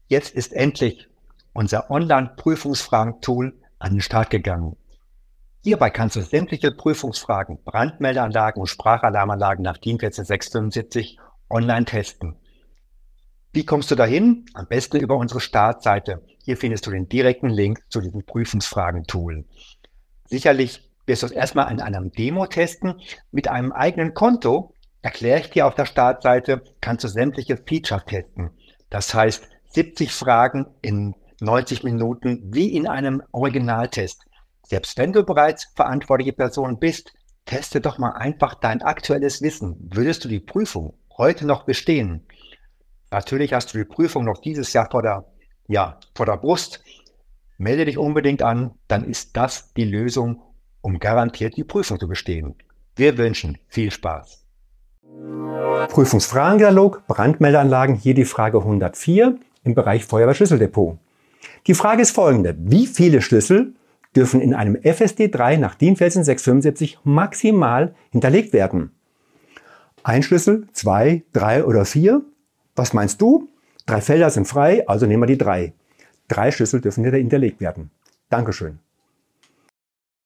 Jetzt ist endlich unser Online-Prüfungsfragen-Tool an den Start gegangen. Hierbei kannst du sämtliche Prüfungsfragen, Brandmeldeanlagen und Sprachalarmanlagen nach DIN 14675 online testen. Wie kommst du dahin? Am besten über unsere Startseite. Hier findest du den direkten Link zu diesem Prüfungsfragen-Tool. Sicherlich wirst du es erstmal in einem Demo testen. Mit einem eigenen Konto, erkläre ich dir auf der Startseite, kannst du sämtliche Features testen. Das heißt, 70 Fragen in 90 Minuten wie in einem Originaltest. Selbst wenn du bereits verantwortliche Person bist, teste doch mal einfach dein aktuelles Wissen. Würdest du die Prüfung heute noch bestehen? Natürlich hast du die Prüfung noch dieses Jahr vor der Brust. Melde dich unbedingt an, dann ist das die Lösung, um garantiert die Prüfung zu bestehen. Wir wünschen viel Spaß. Prüfungsfragenkatalog, Brandmeldeanlagen, hier die Frage 104 im Bereich Feuerwehrschlüsseldepot. Die Frage ist folgende: Wie viele Schlüssel dürfen in einem FSD 3 nach DIN 14675 maximal hinterlegt werden? Ein Schlüssel, 2, 3 oder 4? Was meinst du? 3 Felder sind frei, also nehmen wir die 3. 3 Schlüssel dürfen hinterlegt werden. Dankeschön.